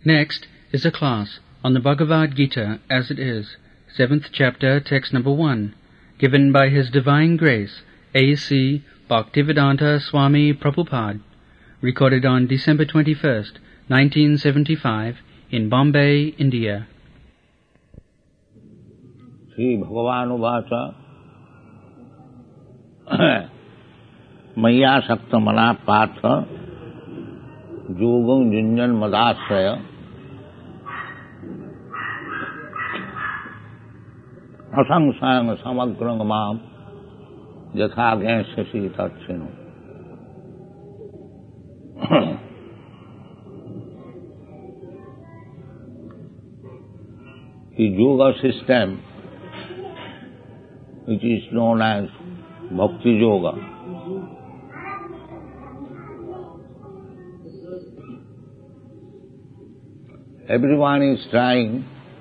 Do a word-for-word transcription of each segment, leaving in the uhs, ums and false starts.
Next is a class on the Bhagavad Gita as it is, seventh chapter, text number one, given by His Divine Grace, A C Bhaktivedanta Swami Prabhupada, recorded on December twenty-first, nineteen seventy-five, in Bombay, India. Sri Bhagavan Uvacha Maya Sakta Mana Patha Yogam Junjan Madasraya Asangsang Samagrang Mam Yatha Gansasi Tatsinu. The yoga system, which is known as Bhakti Yoga, everyone is trying,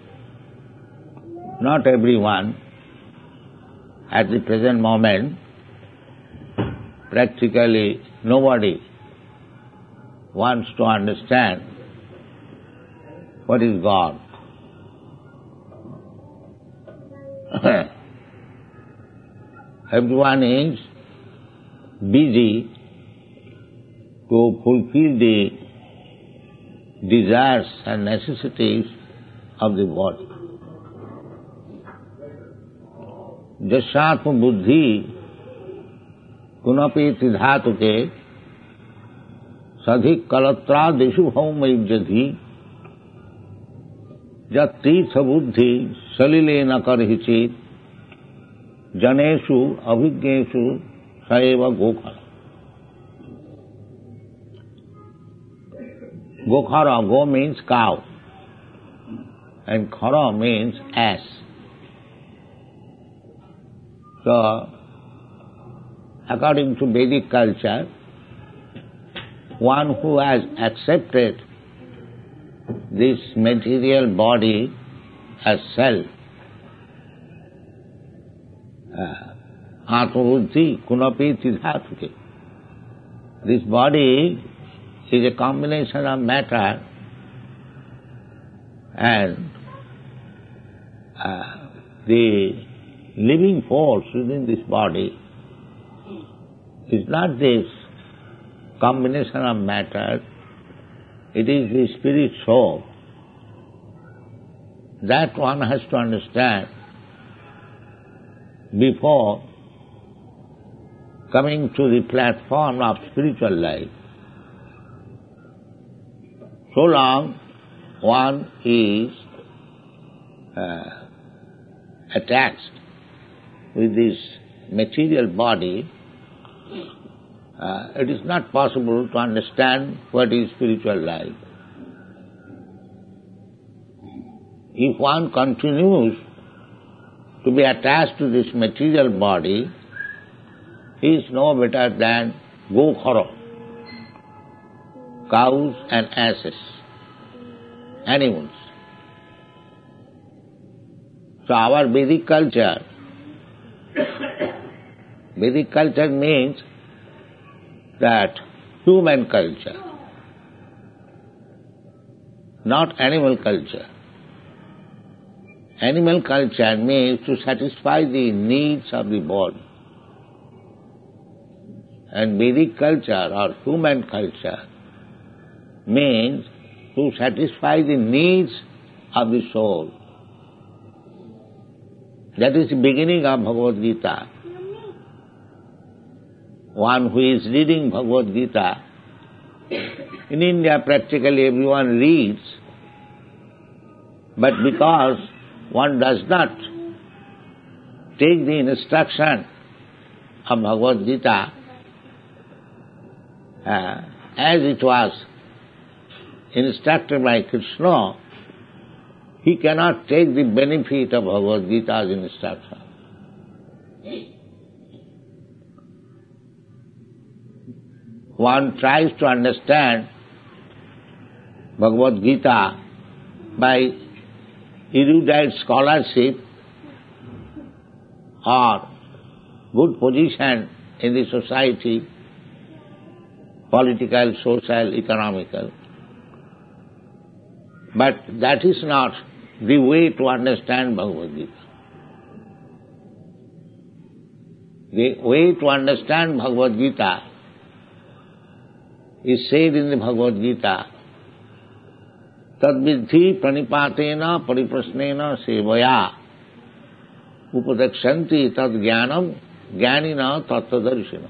not everyone, at the present moment, practically nobody wants to understand what is God. Everyone is busy to fulfill the desires and necessities of the body. Jasatma buddhi kunapi tidhatuke sadhik kalatra deshu bhaumajjadhi jat tirtha buddhi salile na karhichit janeshu abhigneshu saeva gokhara. Gokhara, go means cow, and khara means ass. So, according to Vedic culture, one who has accepted this material body as self, Atmabuddhi kunapi tidhatuke. This body is a combination of matter and uh, the living force within this body is not this combination of matter, it is the spirit soul. That one has to understand before coming to the platform of spiritual life. So long one is uh, attached with this material body, uh, it is not possible to understand what is spiritual life. If one continues to be attached to this material body, he is no better than gokhara, cows and asses, animals. So our Vedic culture, Vedic culture means that human culture, not animal culture. Animal culture means to satisfy the needs of the body. And Vedic culture or human culture means to satisfy the needs of the soul. That is the beginning of Bhagavad Gita. One who is reading Bhagavad Gita, in India practically everyone reads, but because one does not take the instruction of Bhagavad Gita uh, as it was instructed by Krishna, he cannot take the benefit of Bhagavad Gita's instruction. One tries to understand Bhagavad Gita by erudite scholarship or good position in the society, political, social, economical. But that is not the way to understand Bhagavad Gita. The way to understand Bhagavad Gita is said in the Bhagavad Gita, Tadvidhi pranipatena pariprasnena sevaya upadakshanti tad jnanam jnanina tattadarshina.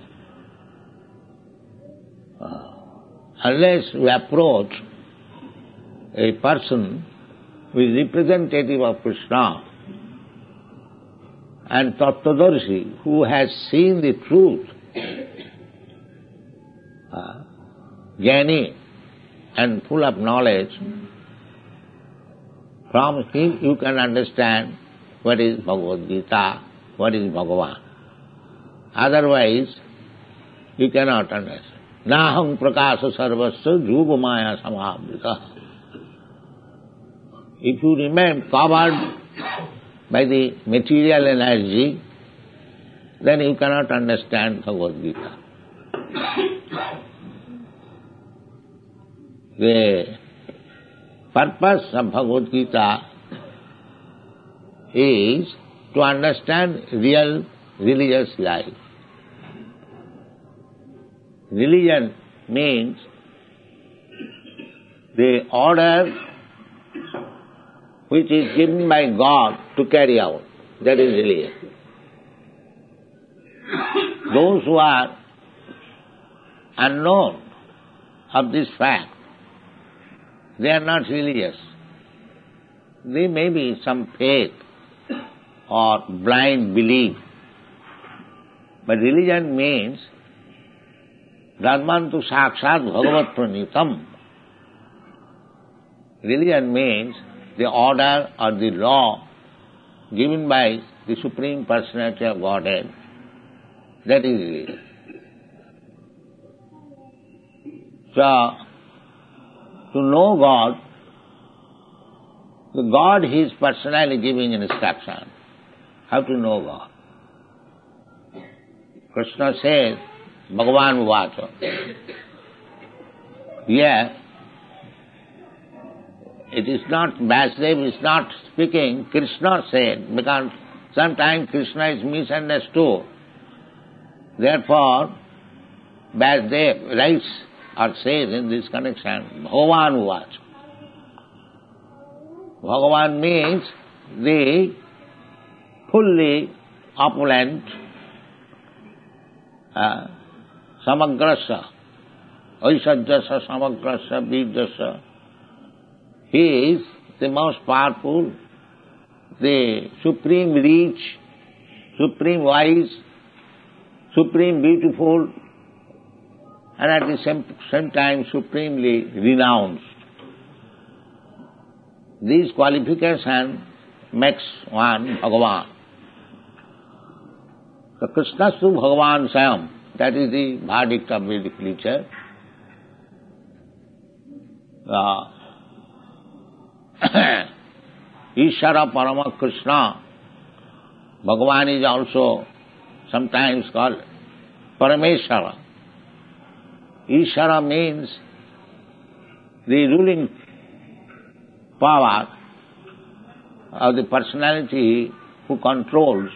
Unless we approach a person who is representative of Krishna and Tattvadarshi, who has seen the truth, uh, Jnani and full of knowledge, from him you can understand what is Bhagavad Gita, what is Bhagavan. Otherwise, you cannot understand. Naham prakasa sarvasya juga maya samavrita. If you remain covered by the material energy, then you cannot understand Bhagavad Gita. The purpose of Bhagavad Gita is to understand real religious life. Religion means the order which is given by God to carry out. That is religion. Those who are unknown of this fact, they are not religious. They may be some faith or blind belief. But religion means Dharmantu sakshat bhagavat pranitam. Religion means the order or the law given by the Supreme Personality of Godhead. That is religion. So, to know God, the God is personally giving instruction. How to know God? Krishna says, Bhagavan Vacha. Here, it is not, Vasudev is not speaking, Krishna said, because sometimes Krishna is misunderstood. Therefore, Vasudev writes or says in this connection, Bhagavan Vacha. Bhagavan means the fully opulent, uh, samagrasa, aishajyasa samagrasa bijyasa. He is the most powerful, the supreme rich, supreme wise, supreme beautiful, and at the same, same time supremely renounced. These qualifications makes one Bhagavan. So Krishnastu Bhagavan Swayam, that is the verdict of Vedic literature. Uh, Ishara Parama Krishna, Bhagavan is also sometimes called Parameshwara. Ishara means the ruling power of the personality who controls.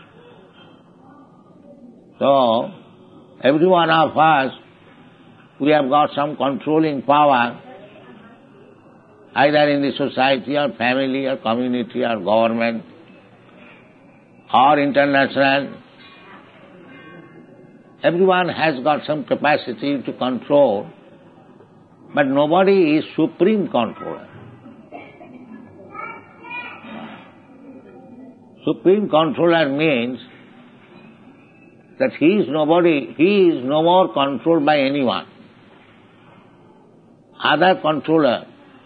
So, every one of us, we have got some controlling power, either in the society or family or community or government or international. Everyone has got some capacity to control, but nobody is supreme controller. Supreme controller means that he is nobody, he is no more controlled by anyone. Other controller,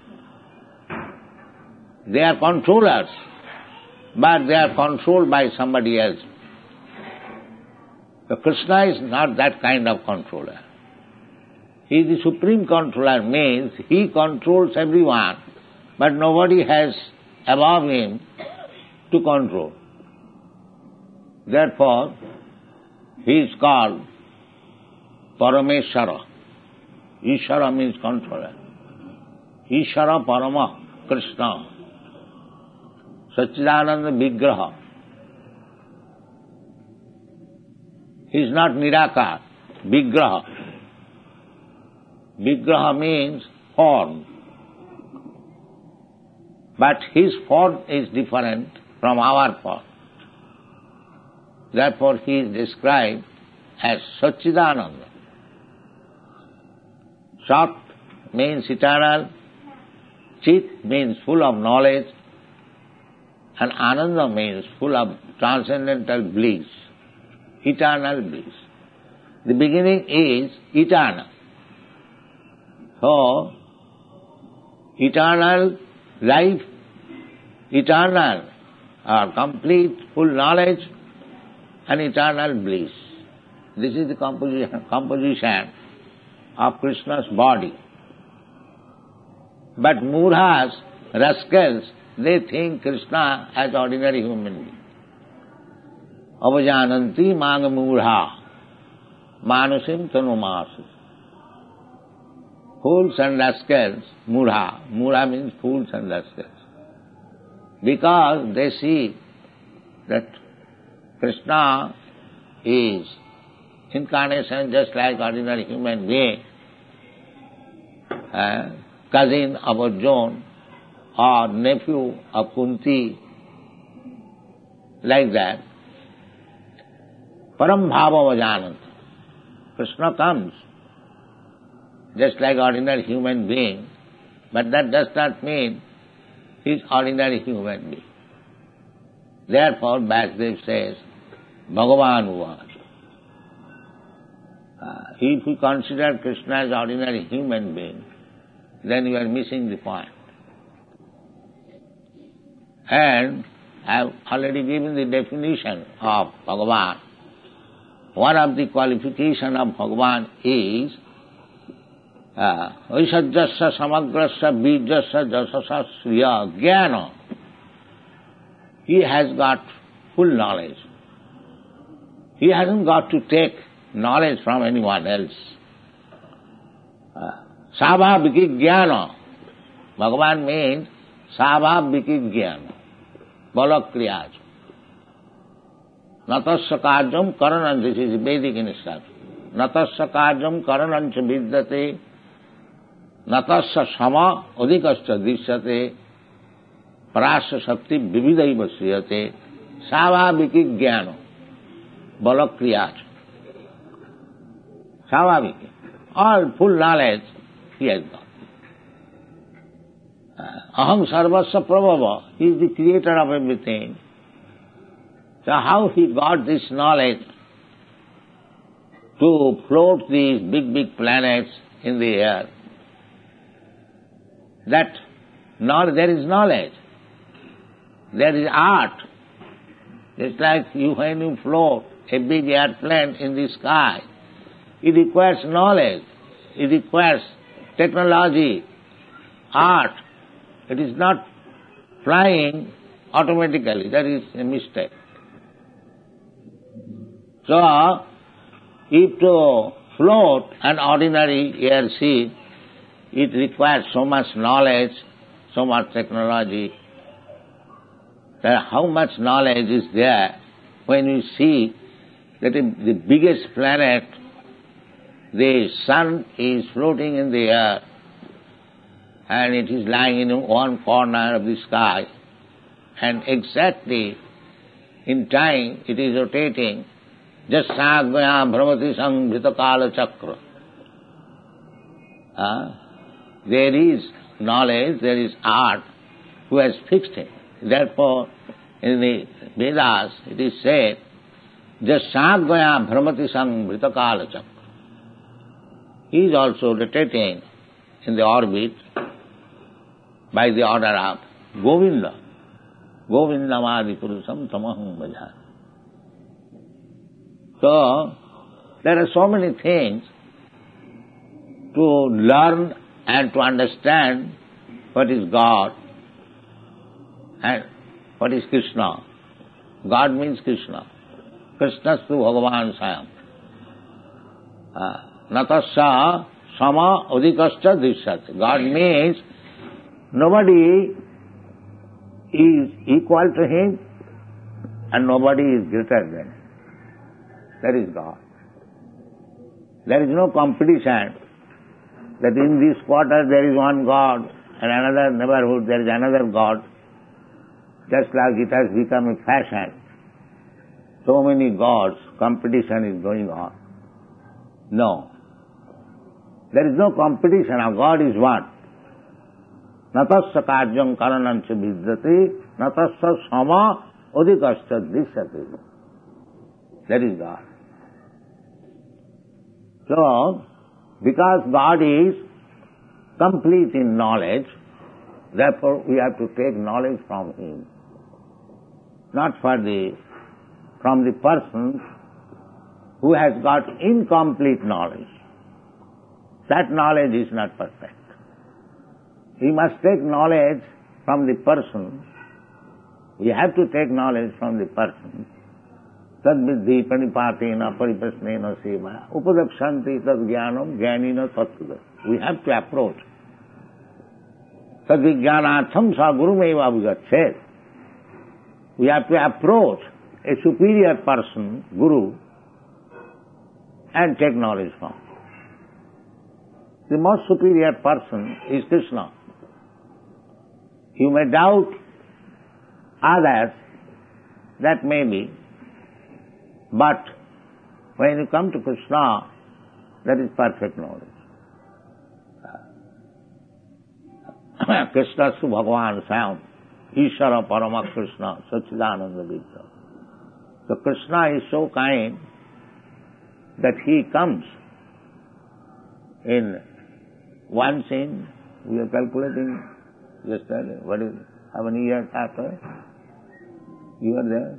they are controllers, but they are controlled by somebody else. So Krishna is not that kind of controller. He is the supreme controller, means he controls everyone, but nobody has above him to control. Therefore, he is called Parameshwara. Ishara means controller. Ishara Parama. Krishna, Satchidananda Vigraha. He is not Nirakar, Vigraha. Vigraha means form. But his form is different from our form. Therefore he is described as Satchidananda. Sat means eternal, Chit means full of knowledge, and Ananda means full of transcendental bliss, eternal bliss. The beginning is eternal. So, eternal life, eternal or complete full knowledge, and eternal bliss. This is the composition, composition of Krishna's body. But Murhas, rascals, they think Krishna as ordinary human being. Avajananti mang murha, manusim tanumasu. Fools and rascals, murha. Murha means fools and rascals. Because they see that Krishna is incarnation just like ordinary human being, uh, cousin of Arjuna or nephew of Kunti, like that. Param bhava vajanant. Krishna comes just like ordinary human being, but that does not mean he is ordinary human being. Therefore, Vasudev says, Bhagavan Uvacha. Uh, if we consider Krishna as ordinary human being, then we are missing the point. And I have already given the definition of Bhagavan. One of the qualifications of Bhagavan is Vaisajyasya samagrasya bijasya jasasya sriya jnana. He has got full knowledge. He hasn't got to take knowledge from anyone else. Savabhiki jnana. Bhagavan means savabhiki jnana. Balakriyaj. Natasya karyam karanam. This is Vedic instruction. Natasya karyam karanam cha vidyate. Natasya sama adhikasya dishyate. Parasya shakti vividaiva sriyate. Savabhiki jnana. Balakriyaj. Savabhiki. All full knowledge he has got. Aham sarvasya prabhava. He is the creator of everything. So how he got this knowledge to float these big, big planets in the air? That knowledge, there is knowledge. There is art. Just like you, when you float a big airplane in the sky, it requires knowledge. It requires technology, art. It is not flying automatically. That is a mistake. So, if to float an ordinary air ship, it requires so much knowledge, so much technology. That how much knowledge is there when you see that the biggest planet, the sun, is floating in the air and it is lying in one corner of the sky, and exactly in time it is rotating. Jasagvaya bhramati sanghita kala chakra. Uh, there is knowledge, there is art who has fixed it. Therefore, in the Vedas it is said, Jasagvaya bhramati sanghita kala chakra. He is also rotating in the orbit by the order of Govinda. Govindamadi purusam tamaham bhajan. So, there are so many things to learn and to understand what is God and what is Krishna. God means Krishna. Krishnastu Bhagavan Sayam. Natasya sama adhikasya dishyate. God means Nobody is equal to him and nobody is greater than him. That is God. There is no competition that in this quarter there is one God and another neighborhood there is another God. Just like it has become a fashion. So many gods, competition is going on. No. There is no competition. Our God is one. Natasya karyam karanancha vidyate, natasya sama udikasya drishyate. That is God. So, because God is complete in knowledge, therefore we have to take knowledge from Him. Not for the, from the person who has got incomplete knowledge. That knowledge is not perfect. We must take knowledge from the person. We have to take knowledge from the person. Tad viddhi panipatena paripasnena seva upadakshanti tad jnanam jnanina tattva. We have to approach. Tad vijnanatham sa gurumeva abhigachet. We have to approach a superior person, Guru, and take knowledge from. The most superior person is Krishna. You may doubt others, that may be, but when you come to Krishna, that is perfect knowledge. Krishna su Bhagavan Swayam, Ishvara Parama Krishna, Sachidananda Vidya. So Krishna is so kind that he comes in one scene. We are calculating yesterday, what is it? How many years after? You are there?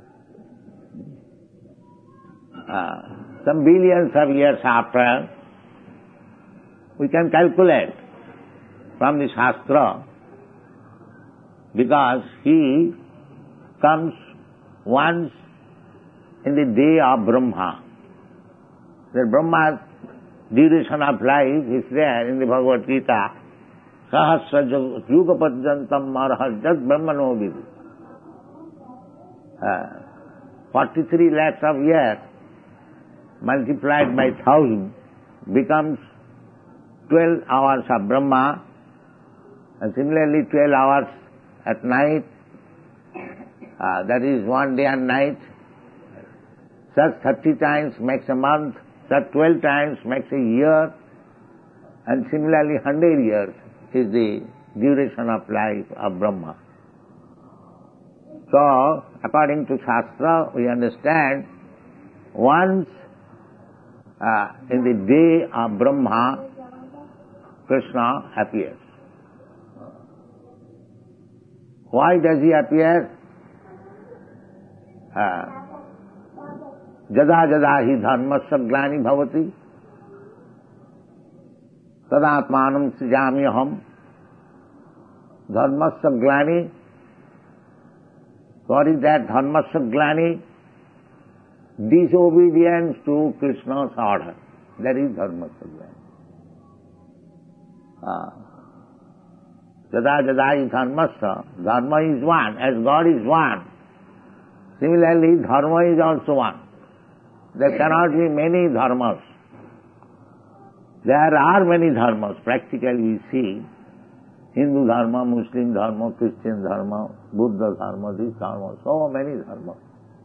Uh, some billions of years after, we can calculate from the Shastra, because he comes once in the day of Brahma. The Brahma's duration of life is there in the Bhagavad Gita. Sahasra yuga padyantam marahajat brahmano vidhi. forty-three lakhs of years multiplied by thousand becomes twelve hours of Brahma, and similarly twelve hours at night, uh, that is one day and night. Such thirty times makes a month, such twelve times makes a year, and similarly one hundred years is the duration of life of Brahma. So, according to Shastra, we understand once uh, in the day of Brahma, Krishna appears. Why does he appear? Uh, Jada jada hi dharmasya glani bhavati tadatmanam srijami aham. Dharmasya glani. What is that dharmasya glani? Disobedience to Krishna's order. That is dharmasya glani. Ah. Jada jada hi dharmasya. Dharma is one, as God is one. Similarly, dharma is also one. There cannot be many dharmas. There are many dharmas. Practically we see Hindu dharma, Muslim dharma, Christian dharma, Buddha dharma, this dharma, so many dharmas.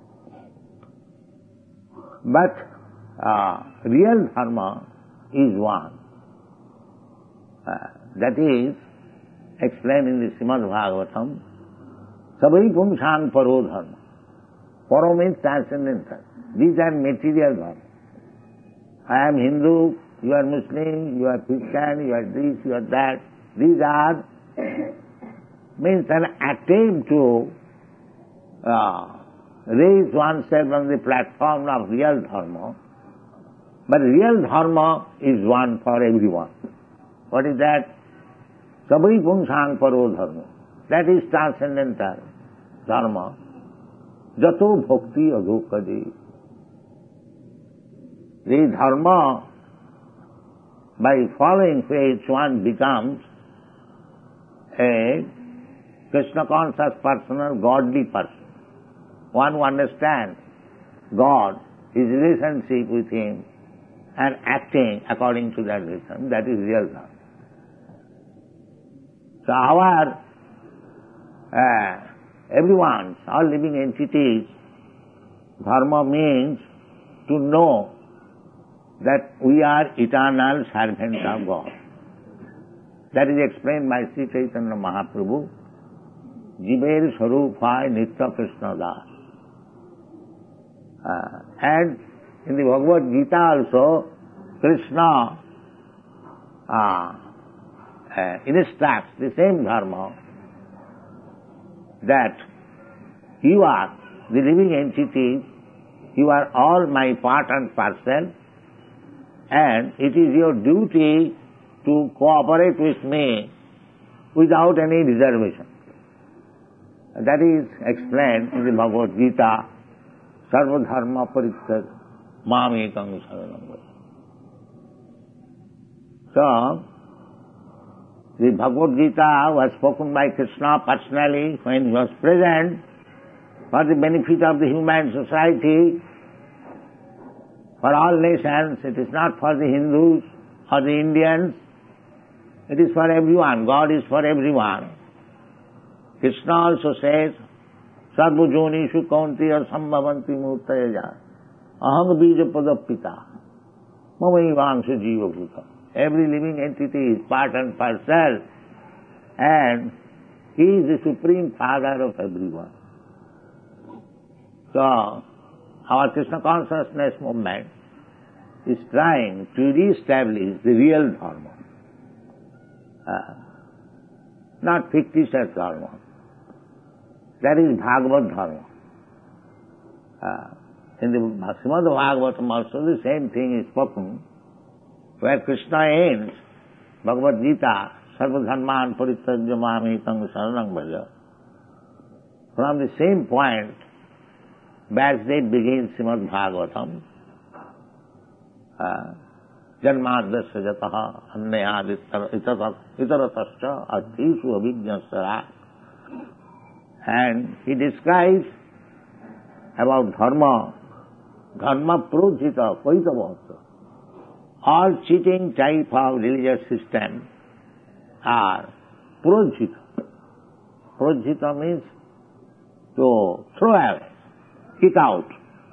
But uh, real dharma is one. Uh, that is explained in the Srimad Bhagavatam. Sabai pumsang paro dharma. Paro means transcendental. These are material dharma. I am Hindu, you are Muslim, you are Christian, you are this, you are that. These are, means an attempt to uh, raise oneself on the platform of real dharma. But real dharma is one for everyone. What is that? Sabai pumsang paro dharma. That is transcendental dharma. Jato bhakti adhokade. The dharma, by following which one becomes a Krishna conscious personal godly person. One who understands God, his relationship with him, and acting according to that relation, that is real dharma. So our, uh, everyone's, all living entities, dharma means to know that we are eternal servants of God. That is explained by Sri Chaitanya Mahaprabhu, Jiver Sarupay Nitya Krishna Das. Uh, and in the Bhagavad Gita also, Krishna uh, uh, instructs the same dharma, that you are the living entities, you are all my part and parcel, and it is your duty to cooperate with me without any reservation. That is explained in the Bhagavad Gita, Sarva Dharma Parityaj Mam Ekam Sharanam Vraja. So, the Bhagavad Gita was spoken by Krishna personally when he was present for the benefit of the human society, for all nations. It is not for the Hindus or the Indians. It is for everyone. God is for everyone. Krishna also says, Sarva Jonishu Kaunteya Sambhavanti Murtayaja Aham Bija Padapita Mamaivangsha Jiva Bhuta. Every living entity is part and parcel, and he is the supreme father of everyone. So, our Krishna consciousness movement is trying to re-establish the real dharma, uh, not fictitious dharma. That is Bhagavad dharma. Uh, in the Srimad Bhagavatam also the same thing is spoken, where Krishna ends Bhagavad Gita, Sarva Dharman Parityajya Mam Ekam Sharanam Vraja. From the same point, Vyasdev begins Srimad Bhagavatam. Janmadasya jataha annayad itaratascha adhishu abhijnasara. And he describes about dharma, dharma projita paitavasa. All cheating type of religious system are projita. Projita means to throw away, kick out.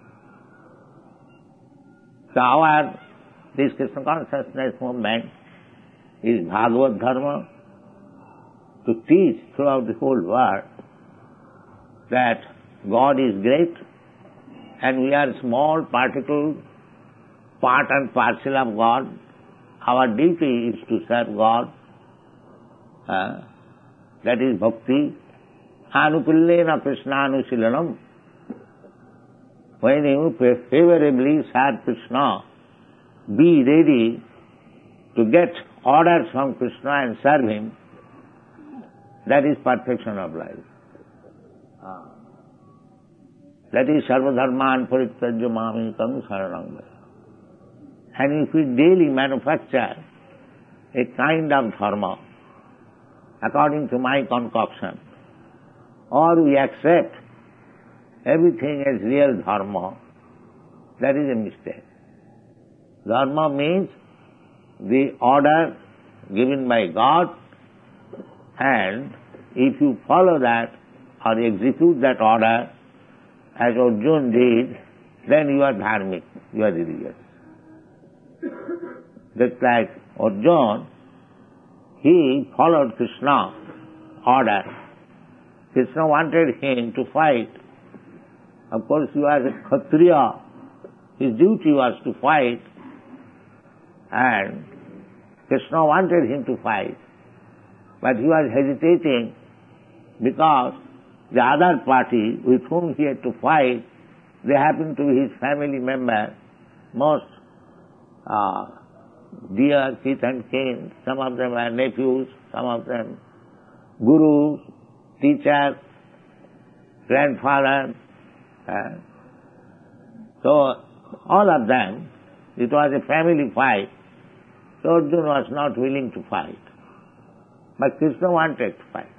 So our, this Krishna consciousness movement is Bhagavad Dharma, to teach throughout the whole world that God is great and we are small particle, part and parcel of God. Our duty is to serve God. Uh, that is bhakti. Anupillena Krishnanusilanam. When you favorably serve Krishna, be ready to get orders from Krishna and serve him. That is perfection of life. Uh, that is Sarva Dharman Parityajya Mam Ekam Sharanam Vraja. And if we daily manufacture a kind of dharma according to my concoction, or we accept everything as real dharma, that is a mistake. Dharma means the order given by God, and if you follow that or execute that order as Arjuna did, then you are dharmic, you are religious. Just like Arjuna, he followed Krishna's order. Krishna wanted him to fight. Of course, he was a Kshatriya. His duty was to fight, and Krishna wanted him to fight. But he was hesitating because the other party with whom he had to fight, they happened to be his family members, most uh, dear kith and kin. Some of them were nephews, some of them gurus, teachers, grandfathers. Uh, so all of them, it was a family fight. So Arjuna was not willing to fight. but Krishna wanted to fight.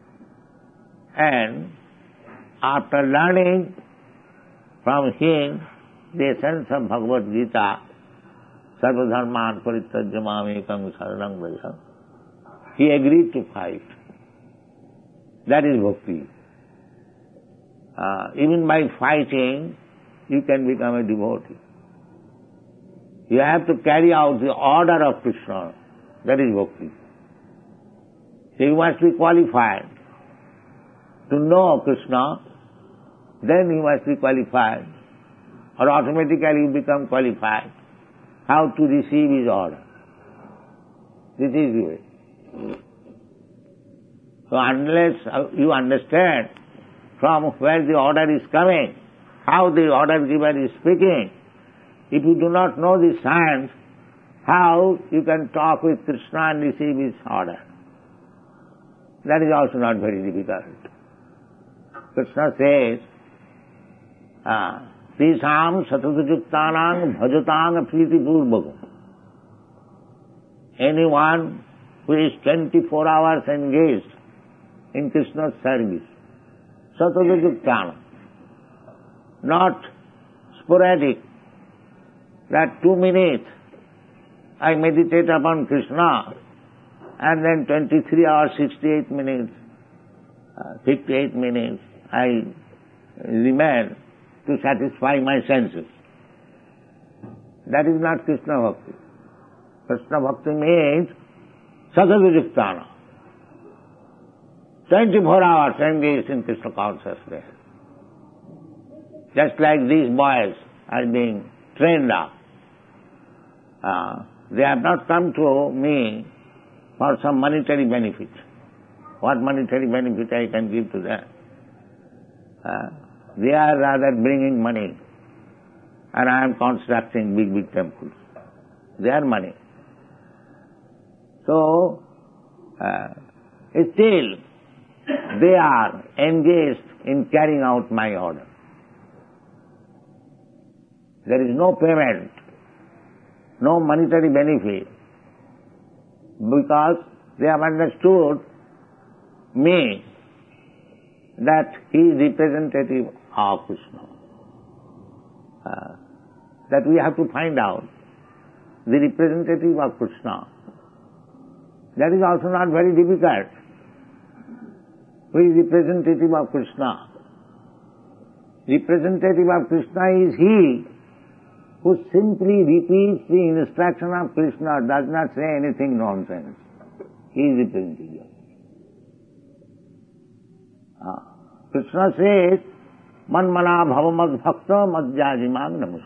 And after learning from him the essence of Bhagavad Gita, Sarva Dharman Parityajya Mamekam Saranam Vraja, he agreed to fight. That is bhakti. Uh, even by fighting, you can become a devotee. You have to carry out the order of Krishna. That is bhakti. So you must be qualified to know Krishna, then you must be qualified, or automatically you become qualified how to receive his order. This is the way. So unless you understand from where the order is coming, how the order giver is speaking, if you do not know the science, how you can talk with Krishna and receive his order? That is also not very difficult. Krishna says, Tisam satadujuktanang bhajatang priti purvakam. Anyone who is twenty-four hours engaged in Krishna's service, satadujuktanang, not sporadic, that two minutes I meditate upon Krishna and then twenty-three hours, sixty-eight minutes, uh, fifty-eight minutes I remain to satisfy my senses. That is not Krishna Bhakti. Krishna Bhakti means sadhavijuktana. twenty-four hours engaged in Krishna consciousness. Just like these boys are being trained up. Uh, they have not come to me for some monetary benefit. What monetary benefit I can give to them? Uh, they are rather bringing money, and I am constructing big, big temples. They are money. So, uh, still, they are engaged in carrying out my order. There is no payment, no monetary benefit, because they have understood me, that he is representative of Krishna. Uh, that we have to find out the representative of Krishna. That is also not very difficult. Who is representative of Krishna? Representative of Krishna is he who simply repeats the instruction of Krishna, does not say anything nonsense. He is representative. Uh, Krishna says, Manmana bhavamad bhakta madhyajimam namus.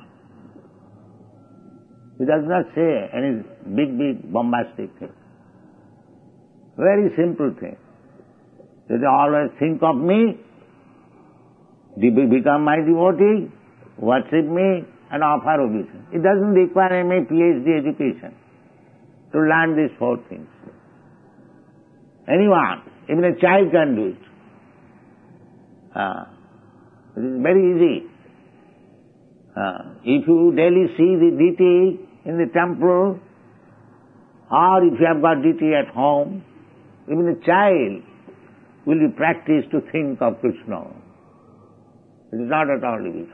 He does not say any big, big bombastic thing. Very simple thing. They always think of me, become my devotee, worship me, and offer obeisance. It doesn't require any PhD education to learn these four things. Anyone, even a child can do it. Uh, it is very easy. Uh, if you daily see the deity in the temple, or if you have got deity at home, even a child will be practiced to think of Krishna. It is not at all difficult.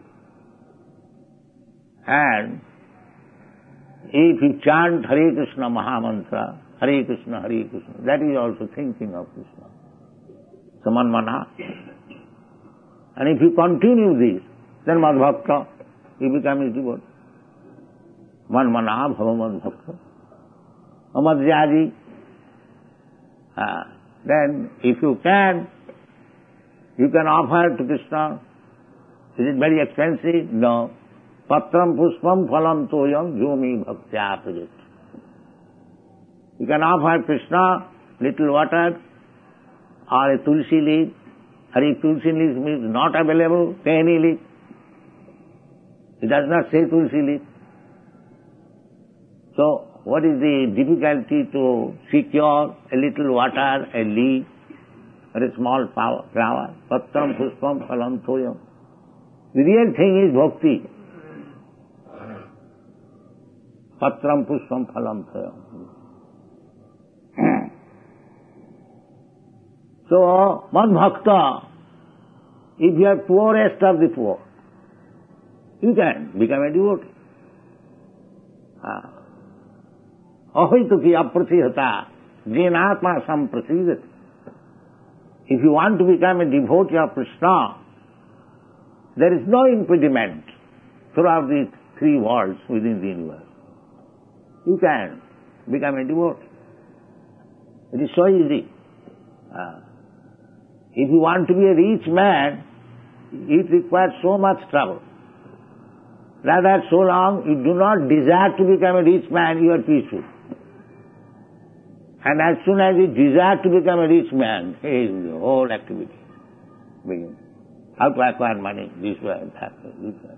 And if you chant Hare Krishna Mahamantra, Hare Krishna, Hare Krishna, that is also thinking of Krishna. Samanmana. And if you continue this, then Madhbhakta, you become his devotee. Manmana bhava Madhbhakta. Amadhyadi. Uh, then if you can, you can offer to Krishna. Is it very expensive? No. Patram puspam phalam toyam jumi bhaktya pujit. You can offer Krishna little water or a tulsi leaf. Or if tulsi leaf is not available, say any leaf. It does not say tulsi leaf. So, what is the difficulty to secure a little water, a leaf, or a small flower? Patram puspam phalam toyam. The real thing is bhakti. Patram puspam phalam toyam. So, one bhakta, if you are poorest of the poor, you can become a devotee. Ahituki apratihata jenatma samprasidati. If you want to become a devotee of Krishna, there is no impediment throughout the three worlds within the universe. You can become a devotee. It is so easy. Uh, if you want to be a rich man, it requires so much trouble. Rather, so long you do not desire to become a rich man, you are peaceful. And as soon as you desire to become a rich man, hey, the whole activity begins. How to acquire money, this way, that way, this way.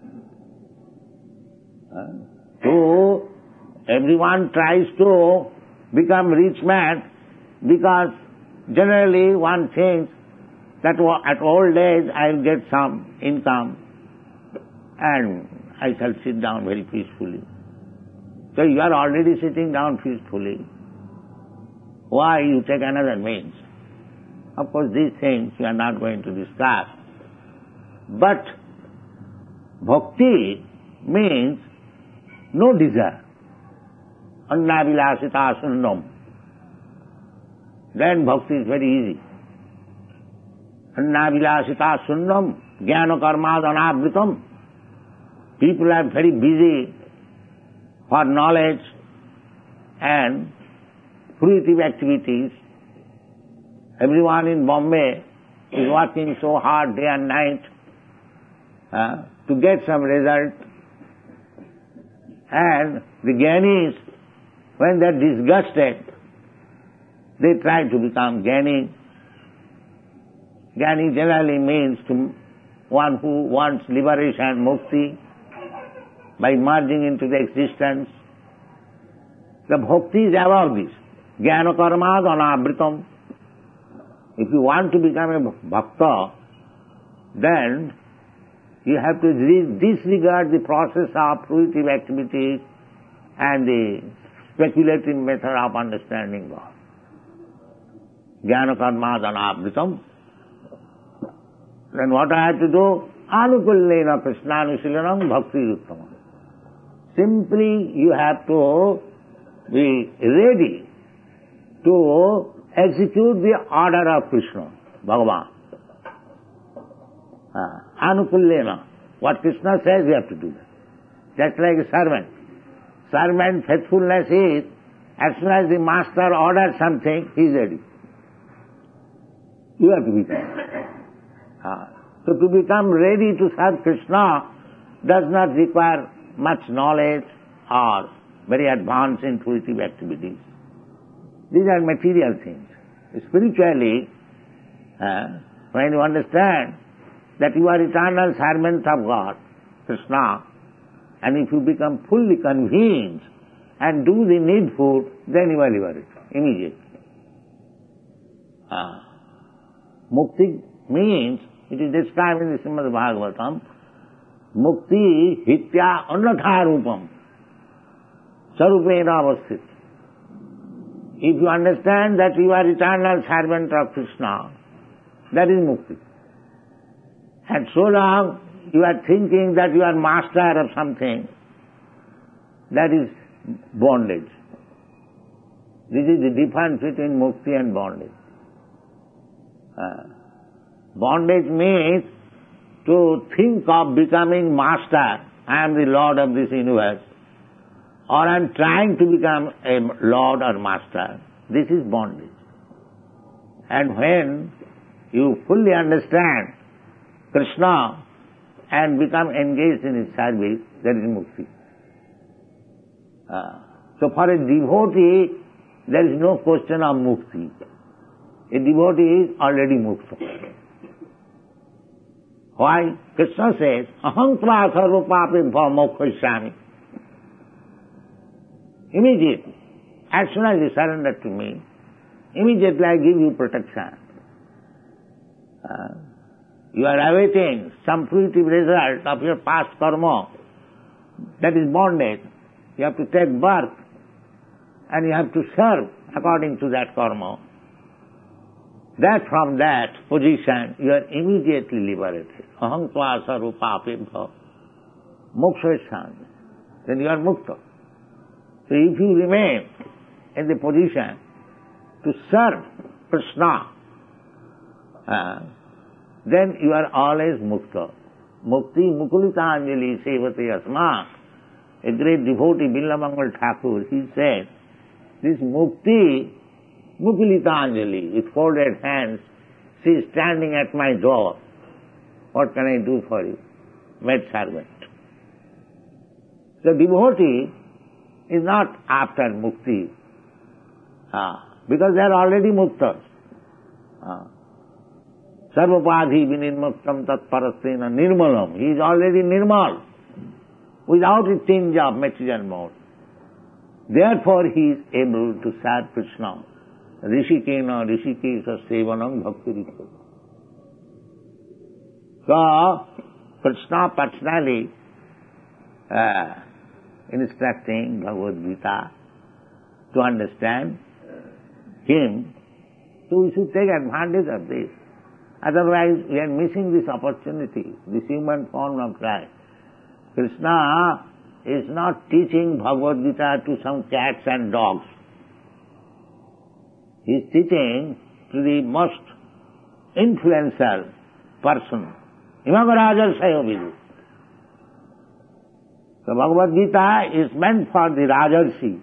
Uh, so, everyone tries to become rich man because generally one thinks that at old age I will get some income and I shall sit down very peacefully. So you are already sitting down peacefully. Why you take another means? Of course these things we are not going to discuss. But bhakti means no desire. Annavilasita sunnam. Then bhakti is very easy. Annavilasita sunnam jnana karmad anavritam. People are very busy for knowledge and fruitive activities. Everyone in Bombay is working so hard day and night uh, to get some result. And the Gyanis, when they are disgusted, they try to become Gyani. Gyani generally means to one who wants liberation, mukti, by merging into the existence. The bhakti is above this. Jnana karmad anavritam. If you want to become a bhakta, then you have to disregard the process of fruitive activities and the speculative method of understanding God. Jnana karmad anavritam. Then what I have to do? Anukullena krishnanushilanam bhakti uttamam. Simply you have to be ready to execute the order of Krishna, Bhagavan. Uh, Anukullena. What Krishna says, you have to do that. Just like a servant. Servant faithfulness is, as soon as the master orders something, he is ready. You have to become. Uh, so to become ready to serve Krishna does not require much knowledge or very advanced intuitive activities. These are material things. Spiritually, uh, when you understand that you are eternal servant of God, Krishna, and if you become fully convinced and do the needful, then you are liberated immediately. Uh, mukti means, it is described in the Srimad Bhagavatam, mukti hitya annatha rupam sarupena avasthit. If you understand that you are eternal servant of Krishna, that is mukti. And so long you are thinking that you are master of something, that is bondage. This is the difference between mukti and bondage. Uh, bondage means to think of becoming master, I am the lord of this universe, or I am trying to become a lord or master. This is bondage. And when you fully understand Krishna and become engaged in his service, that is mukti. Uh, so for a devotee, there is no question of mukti. A devotee is already mukta. Why? Krishna says, aham tva sarva papebhyo mokshayami. Immediately, as soon as you surrender to me, immediately I give you protection. Uh, you are awaiting some fruitive result of your past karma. That is bondage. You have to take birth and you have to serve according to that karma. that from that position you are immediately liberated. Aham tva sarupapebha moksha. Then you are mukta. So if you remain in the position to serve Krishna, uh, then you are always mukta. Mukti mukulita anjali sevate asma. A great devotee, Billamangal Thakur, he said, this mukti, mukulita anjali, with folded hands, she is standing at my door. What can I do for you? Maid servant. The devotee is not after mukti, ah, because they are already muktas. Ah. Sarvapadhi vinirmuktam tat parasena nirmalam. He is already nirmal, without a tinge of material mode. Therefore he is able to serve Krishna. Rishikena rishikesha sevanam bhaktirikha. So, Krishna personally uh, instructing Bhagavad Gita to understand him, so we should take advantage of this. Otherwise, we are missing this opportunity, this human form of life. Krishna is not teaching Bhagavad Gita to some cats and dogs. He is teaching to the most influential person. Imagaraja Sayovidu. So Bhagavad Gita is meant for the Rajarsi,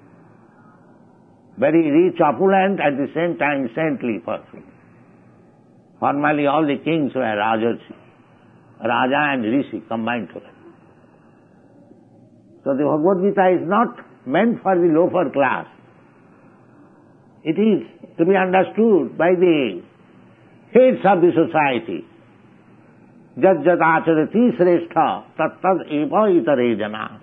very rich, opulent, at the same time saintly person. Formerly all the kings were Rajarsi, Raja and Rishi combined together. So the Bhagavad Gita is not meant for the lower class. It is to be understood by the heads of the society. Jat jat acharati srestha tat tad eva itare jana.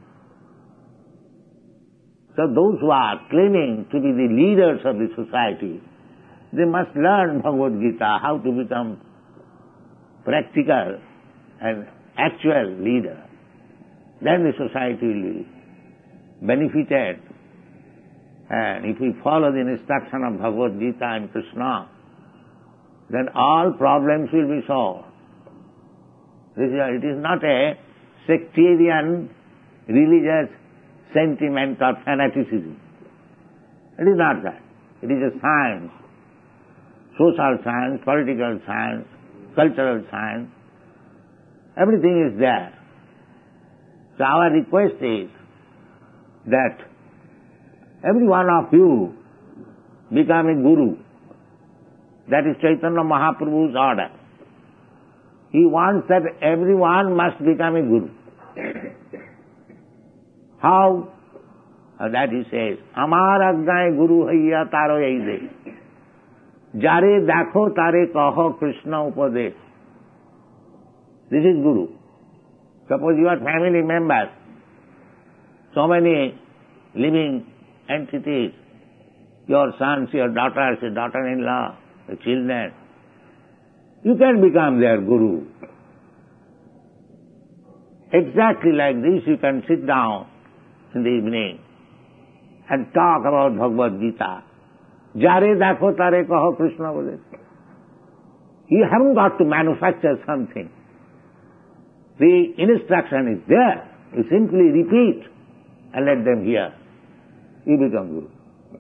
So those who are claiming to be the leaders of the society, they must learn Bhagavad Gita, how to become practical and actual leader. Then the society will be benefited. And if we follow the instruction of Bhagavad Gita and Krishna, then all problems will be solved. This is, it is not a sectarian religious sentiment or fanaticism. It is not that. It is a science, social science, political science, cultural science. Everything is there. So our request is that every one of you become a guru. That is Chaitanya Mahaprabhu's order. He wants that everyone must become a guru. How? That he says, Amar agnay guru haiya taro yaide. Jare dakho tare kaho Krishna upadesh. This is guru. Suppose you are family members, so many living entities, your sons, your daughters, your daughter-in-law, your children, you can become their guru. Exactly like this, you can sit down in the evening and talk about Bhagavad Gita. Jare dakho tare kaho Krishna bole. You haven't got to manufacture something. The instruction is there. You simply repeat and let them hear. You become guru.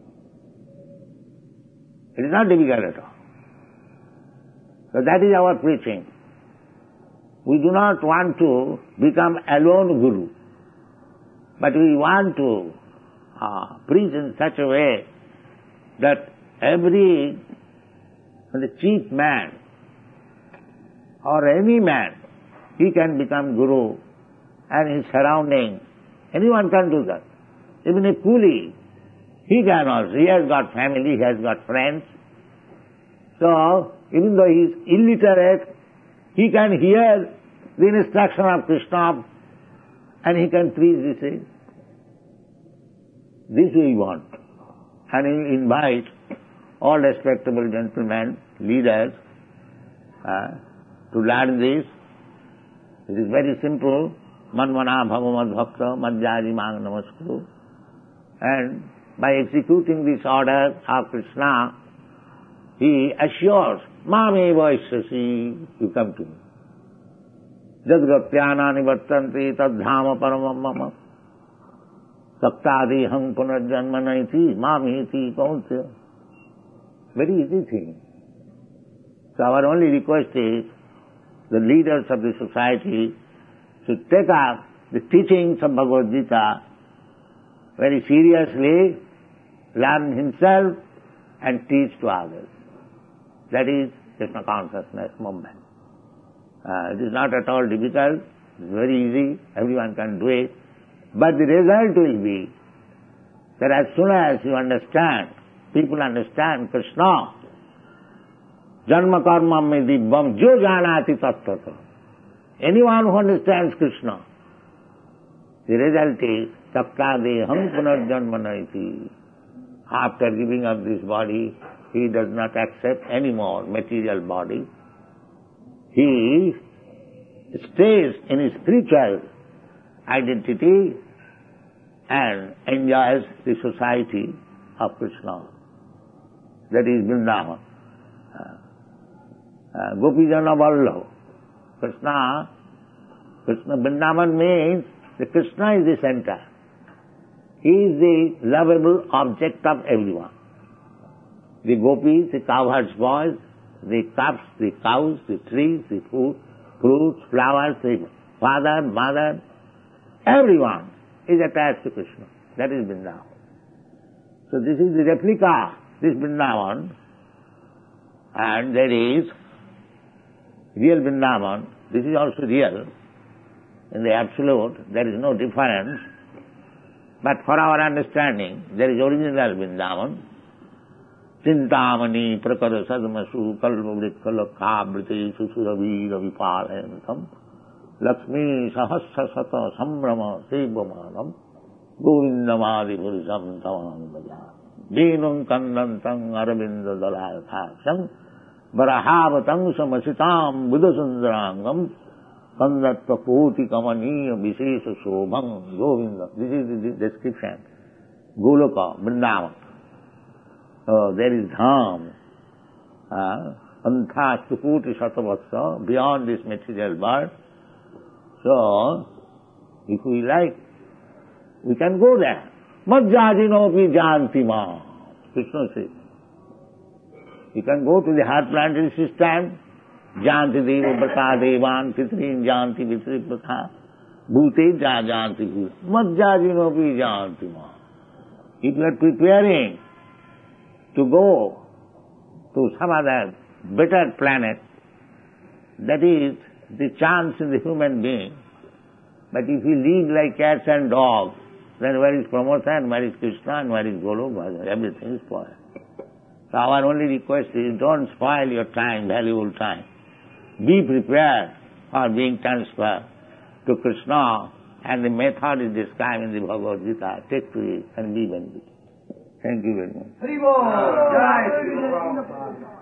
It is not difficult at all. So that is our preaching. We do not want to become alone guru, but we want to uh, preach in such a way that every the chief man or any man, he can become guru, and his surrounding, anyone can do that. Even a coolie, he can also. He has got family, he has got friends. So, even though he is illiterate, he can hear the instruction of Krishna and he can preach this thing. This we want. And we invite all respectable gentlemen, leaders, uh, to learn this. It is very simple. Manvana bhavamad bhakta madhyaji mang namaskuru. And by executing this order of Krishna, he assures, Mame vaishyasi, you come to me. Jadgatyana nivartanti tadhama paramam mama. Saktadi hang punarjanmanaiti mamiti kauntya. Very easy thing. So our only request is, the leaders of the society should take up the teachings of Bhagavad Gita very seriously, learn himself and teach to others. That is Krishna consciousness movement. Uh, it is not at all difficult, it's very easy, everyone can do it. But the result will be that as soon as you understand, people understand Krishna, Janma karma me dibbam jo janati tattata. Anyone who understands Krishna, the result is sakkadeham punarjanmanaiti. After giving up this body, he does not accept any more material body. He stays in his spiritual identity and enjoys the society of Krishna. That is Vrindavan. Uh, Gopijana Vallabha. Krishna, Krishna Vrindavan means that Krishna is the center. He is the lovable object of everyone. The gopis, the cowherds' boys, the calves, the cows, the trees, the food, fruits, flowers, the father, mother, everyone is attached to Krishna. That is Vrindavan. So this is the replica, this Vrindavan, and there is real Vrindavan. This is also real. In the absolute, there is no difference. But for our understanding, there is original Vrindavan. Chintamani prakara sadmasu kalvavritkala susuraveera vipalayantam Lakshmi sahasra sata sambrama sevamanam govindamadi purisam tavam bhaja Dinam kandantang aravinda dalayathaksam Varahavatang samasitam buddhasundarangam Kandatva koti kamaniya visesa sobham Govinda. This is the description. Goloka, Vrindavan. Oh, there is Dham. Anthastu koti shatavatsa, beyond this material world. So, if we like, we can go there. Majjajinopi janti ma. Krishna says. You can go to the heart planted system. Janti deva brata devan pitrin janti vitri brata bhute ja janti bhut majjajinopi janti ma. If you are preparing to go to some other better planet, that is the chance in the human being. But if you live like cats and dogs, then where is promotion, where is Krishna, and where is Goloka? Everything is spoiled. So our only request is, don't spoil your time, valuable time. Be prepared for being transferred to Krishna, and the method is described in the Bhagavad Gita. Take to it and be benefited. Thank you very much.